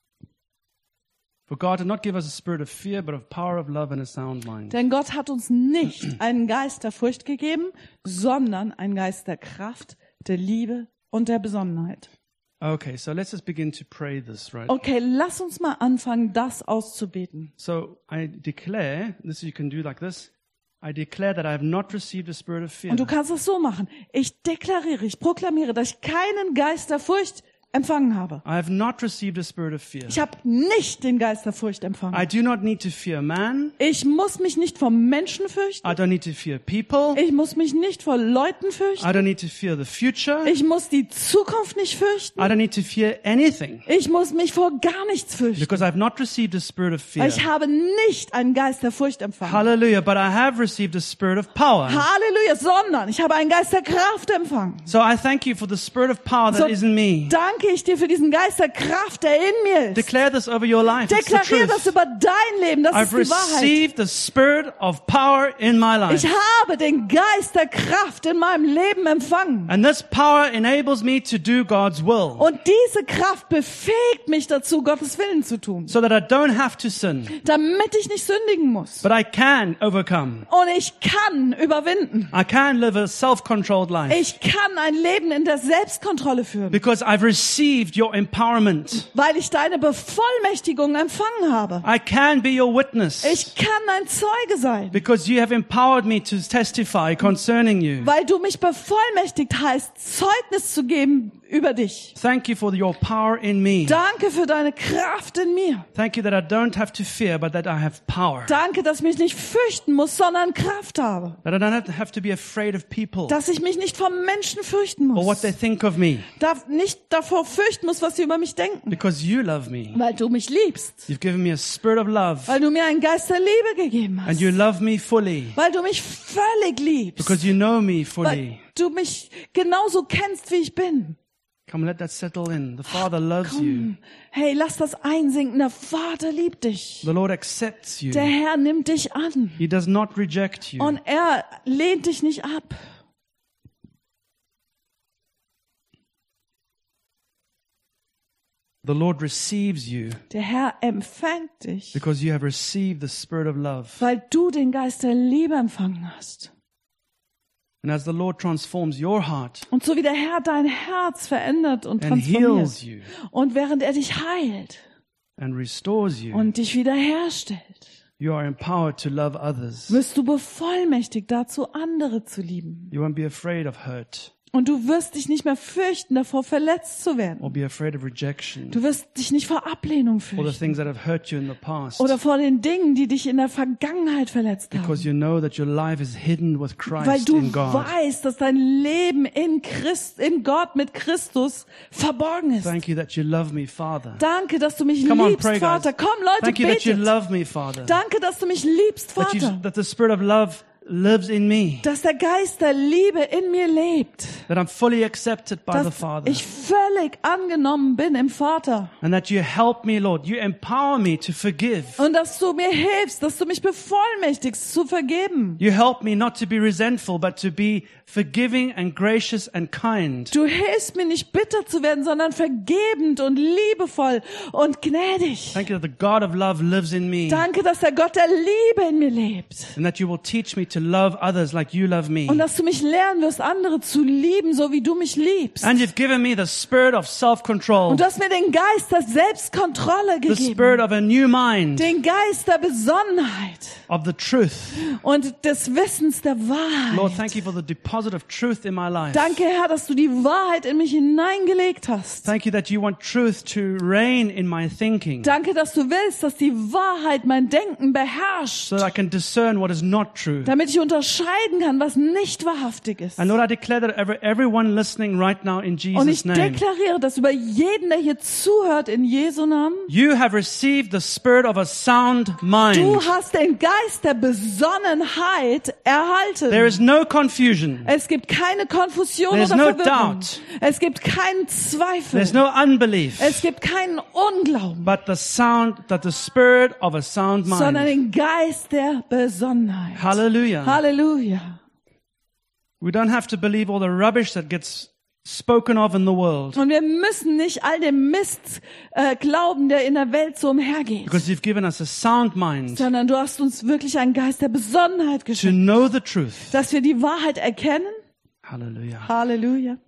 For God did not give us a spirit of fear, but of power, of love, and a sound mind. Denn Gott hat uns nicht einen Geist der Furcht gegeben, sondern einen Geist der Kraft, der Liebe und der Besonnenheit. Okay, so let's just begin to pray this, right? Okay, lass uns mal anfangen, das auszubeten. So I declare, this you can do like this, I declare that I have not received a spirit of fear. Und du kannst es so machen. Ich deklariere, ich proklamiere, dass ich keinen Geist der Furcht empfangen habe. I have not received a spirit of fear. Ich habe nicht den Geist der Furcht empfangen. I do not need to fear man. Ich muss mich nicht vor Menschen fürchten. I don't need to fear people. Ich muss mich nicht vor Leuten I fürchten. don't need to fear the future. Ich muss die Zukunft nicht I fürchten. don't need to fear anything. Ich muss mich vor gar nichts fürchten. Because I have not received a spirit of fear. Weil ich habe nicht einen Geist der Furcht empfangen. Hallelujah. But I have received a spirit of power. Halleluja, sondern ich habe einen Geist der Kraft empfangen. So I thank you for the spirit of power that So is in me. danke ich dir für diesen Geist der Kraft, der in mir ist. Declare this over your life. It's the Deklariere das truth. über dein Leben, das I've ist die Wahrheit. received the spirit of power in my life. Ich habe den Geist der Kraft in meinem Leben empfangen. And this power enables me to do God's will. Und diese Kraft befähigt mich dazu, Gottes Willen zu tun, So that I don't have to sin. damit ich nicht sündigen muss. But I can overcome. Und ich kann überwinden. I can live a self-controlled life. Ich kann ein Leben in der Selbstkontrolle führen, Because I've received your empowerment. weil ich deine Bevollmächtigung empfangen habe. I can be your witness. Ich kann ein Zeuge sein, Because you have empowered me to testify concerning you. weil du mich bevollmächtigt hast, Zeugnis zu geben über dich. Thank you for your power in me. Danke für deine Kraft in mir. Thank you that I don't have to fear, but that I have power. Danke, dass ich mich nicht fürchten muss, sondern Kraft habe. That I don't have to be afraid of people Dass ich mich nicht vor Menschen fürchten or what muss. they think of me. Darf nicht davor fürchten muss, was sie über mich denken. Because you love me. Weil du mich liebst. You've given me a spirit of love. Weil du mir einen Geist der Liebe gegeben And hast. you love me fully. Weil du mich völlig liebst. Because you know me Weil fully. du mich genauso kennst, wie ich bin. Come, let that settle in. The Father loves you. Komm. Hey, lass das einsinken. Der Vater liebt dich. The Lord accepts you. Der Herr nimmt dich an. He does not reject you. Und er lehnt dich nicht ab. The Lord receives you Der Herr empfängt dich, because you have received the spirit of love. weil du den Geist der Liebe empfangen hast. And as the Lord transforms your heart Und so wie der Herr dein Herz verändert und and heals transformiert you und während er dich heilt and restores you, und dich wiederherstellt, you are empowered to love others. wirst du bevollmächtigt dazu, andere zu lieben. You won't be afraid of hurt Und du wirst dich nicht mehr fürchten, davor verletzt zu or werden. be afraid of rejection Du wirst dich nicht vor Ablehnung or the fürchten things that have hurt you in the past, oder vor den Dingen, die dich in der Vergangenheit verletzt haben. because you know that your life is hidden with Weil Christ du in God. weißt, dass dein Leben in Christ, in Gott mit Christus verborgen ist. Thank you that you love me, Father. Danke, dass du mich Come on, liebst, pray, guys. Vater. Komm, Leute, Thank you that you betet. love me, Father. Danke, dass du mich liebst, That, you, Vater. that the spirit of love lives in me. Dass der Geist der Liebe in mir lebt. That I'm fully accepted by the Dass Father. ich völlig angenommen bin im Vater. And that you help me, Lord. You empower me to forgive. Und dass du mir hilfst, dass du mich bevollmächtigst zu vergeben. You help me not to be resentful, but to be forgiving and gracious and kind. Du hilfst mir nicht bitter zu werden, sondern vergebend und liebevoll und gnädig. Thank you that the God of love lives in me. Danke, dass der Gott der Liebe in mir lebt. And that you will teach me to love others like you love me. Und dass du mich lernen wirst, andere zu lieben, so wie du mich liebst. And you've given me the spirit of self-control. Und du hast mir den Geist der Selbstkontrolle The gegeben. spirit of a new mind. Den Geist der Besonnenheit Of the truth. und des Wissens der Wahrheit. Lord, thank you for the deposit of truth in my life. Danke, Herr, dass du die Wahrheit in mich hineingelegt hast. Thank you that you want truth to reign in my thinking, Danke, dass du willst, dass die Wahrheit mein Denken beherrscht, so that I can discern what is not true. damit ich unterscheiden kann, was nicht wahrhaftig ist. And Lord, I declare that every, everyone listening right now in Und Jesus' ich name, deklariere, dass über jeden, der hier zuhört, in Jesu Namen, you have received the spirit of a sound mind. du hast den Geist der Besonnenheit erhalten. There is no confusion. Es gibt keine Konfusion There's oder no Verwirrung. doubt. Es gibt keinen Zweifel. There's no unbelief, Es gibt keinen Unglauben, but the sound, that the spirit of a sound sondern mind. den Geist der Besonnenheit. Hallelujah. Halleluja. We don't have to believe all the rubbish that gets spoken of in the world, Und wir müssen nicht all dem Mist äh, glauben, der in der Welt so umhergeht, because you've given us a sound mind sondern du hast uns wirklich einen Geist der Besonnenheit to geschenkt, know the truth. dass wir die Wahrheit erkennen. Hallelujah. Halleluja.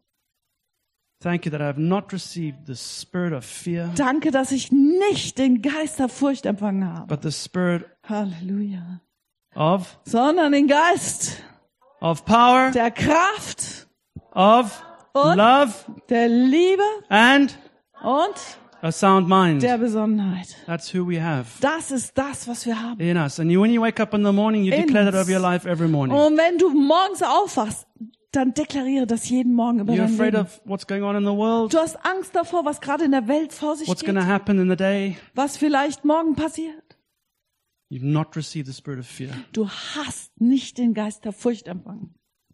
Thank you that I have not received the spirit of fear, Danke, dass ich nicht den Geist der Furcht empfangen habe. but the spirit Halleluja. of, Sondern den Geist of power, der Kraft, of Und? love, der Liebe and und a sound mind. der Besonnenheit. That's who we have Das ist das, was wir haben. in us. And you, when you wake up in the morning, you In declare that us. over your life every morning. Und wenn du morgens aufwachst, dann deklariere das jeden Morgen über You're dein afraid Leben. of what's going on in the world, Du hast Angst davor, was gerade in der Welt vor sich what's geht, going to happen in the day. was vielleicht morgen passiert. You've not received the spirit of fear. Du hast nicht den Geist der Furcht empfangen.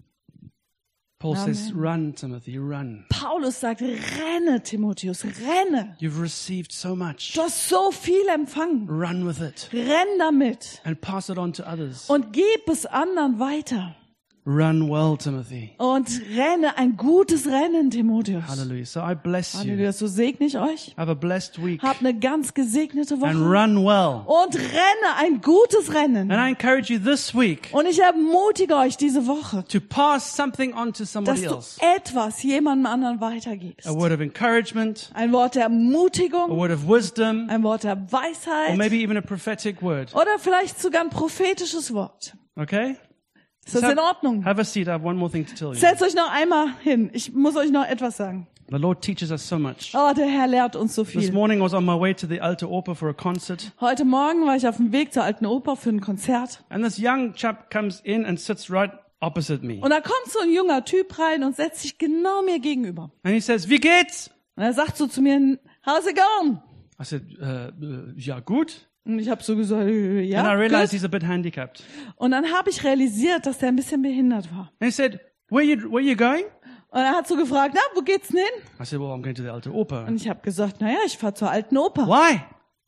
Paul Amen. says, run, Timothy, run. Paulus sagt, renne, Timotheus, renne. You've received so much. Du hast so viel empfangen. Run with it Renn damit and pass it on to others. und gib es anderen weiter. Run well, Timothy. Und renne ein gutes Rennen, Timotheus. Hallelujah. So I bless you. Halleluja, so segne ich euch. Have a blessed week Hab eine ganz gesegnete and Woche. run well. Und renne ein gutes Rennen. And I encourage you this week Und ich ermutige euch diese Woche, to pass something on to dass somebody du else. etwas jemandem anderen weitergibst. A word of encouragement, Ein Wort der a Ermutigung, word of wisdom, ein Wort der or Weisheit maybe even a prophetic word. oder vielleicht sogar ein prophetisches Wort. Okay? Ist das in Ordnung? Have a seat. I have one more thing to tell you. Setzt euch noch einmal hin. Ich muss euch noch etwas sagen. The Lord teaches us so much. Oh, der Herr lehrt uns so This viel. morning I was on my way to the Alte Oper for a concert, Heute Morgen war ich auf dem Weg zur Alten Oper für ein Konzert. and this young chap comes in and sits right opposite me. Und da kommt so ein junger Typ rein und setzt sich genau mir gegenüber. And he says, "Wie geht's?" Und er sagt so zu mir, how's it going? I said, uh, uh, "Ja, gut." Und ich habe so gesagt, äh, ja, And I realized gut. he's a bit handicapped. Und dann habe ich realisiert, dass der ein bisschen behindert war. And he said, "Where you where you going?" Und er hat so gefragt, na, wo geht's denn hin? I said, "Well, I'm going to the Alte Oper." Und ich habe gesagt, naja, ich fahr zur Alten Oper. Why?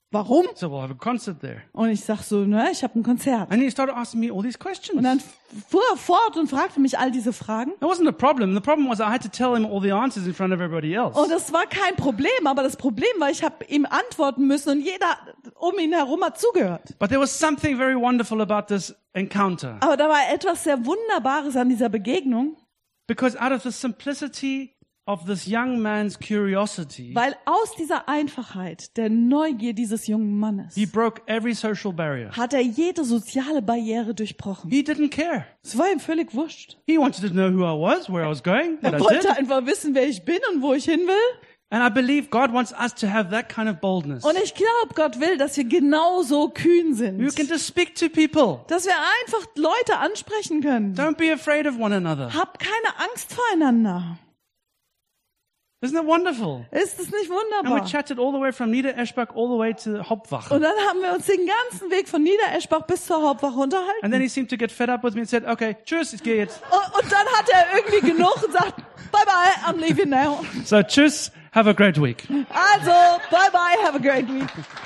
Warum? So, well, I have a concert there. Und ich sag so, ne, ich habe ein Konzert. And he started asking me all these questions. Und dann fuhr er fort und fragte mich all diese Fragen. That wasn't a problem. The problem was I had to tell him all the answers in front of everybody else. Und das war kein Problem, aber das Problem war, ich habe ihm antworten müssen und jeder um ihn herum hat zugehört. But there was something very wonderful about this encounter. Aber da war etwas sehr Wunderbares an dieser Begegnung, Because out of the simplicity of this young man's curiosity, weil aus dieser Einfachheit, der Neugier dieses jungen Mannes, he broke every social barrier. hat er jede soziale Barriere durchbrochen. He didn't care. Es war ihm völlig wurscht. He wanted to know who I was, where I was going, what Er I wollte did. einfach wissen, wer ich bin und wo ich hin will. And I believe God wants us to have that kind of boldness. Und ich glaube, Gott will, dass wir genauso kühn sind. You can just speak to people. Dass wir einfach Leute ansprechen können. Don't be afraid of one another. Habt keine Angst voreinander. Isn't that wonderful? Ist es nicht And we wunderbar? chatted all the way from Niedereschbach all the way to Hauptwache. Und dann haben wir uns den ganzen Weg von Niedereschbach bis zur Hauptwache unterhalten. And then he seemed to get fed up with me and said, okay, tschüss, ich gehe jetzt. Und, und dann hat er irgendwie genug und sagt, bye bye, I'm leaving now. So tschüss, have a great week. Also, bye bye, have a great week.